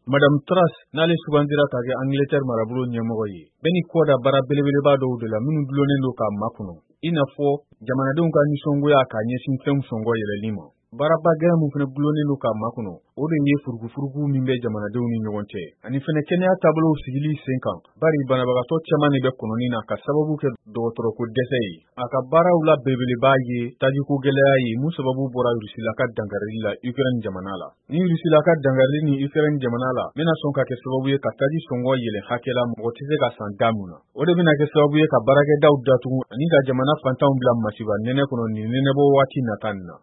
Madame Truss n'ale sugandira ka kɛ Angleterre marabolo ɲɛmɔgɔ ye. Bɛɛ ni kɔ da baara belebeleba dɔw de la minnu dulonnen don k'a makɔnɔ. I n'a fɔ jamanadenw ka nisɔngoya k'a ɲɛsin fɛnw sɔngɔ yɛlɛli ma. Baaraba gɛlɛn mun fana dulonnen don k'a makɔnɔ, o de ye furugufurugu min bɛ jamanadenw ni ɲɔgɔn cɛ. Ani fɛnɛ kɛnɛya taabolow sigili sen kan. Bari banabagatɔ caman de bɛ kɔnɔni na ka sababu kɛ dɔgɔtɔrɔko dɛsɛ ye. A ka baaraw la belebeleba ye tajiko gɛlɛya ye mun sababu bɔra Rusila ka dangarili la Ukraine jamana la. Ni Rusila ka dangarili ni Ukraine jamana la bɛna sɔn ka kɛ sababu ye ka taji sɔngɔ yɛlɛ hakɛ la mɔgɔ tɛ se ka san da mun na. O de bɛna kɛ sababu ye ka baarakɛdaw datugu ani ka jamana fantanw bila masiba nɛnɛ kɔnɔ ni nɛnɛbɔ waati nata nin na.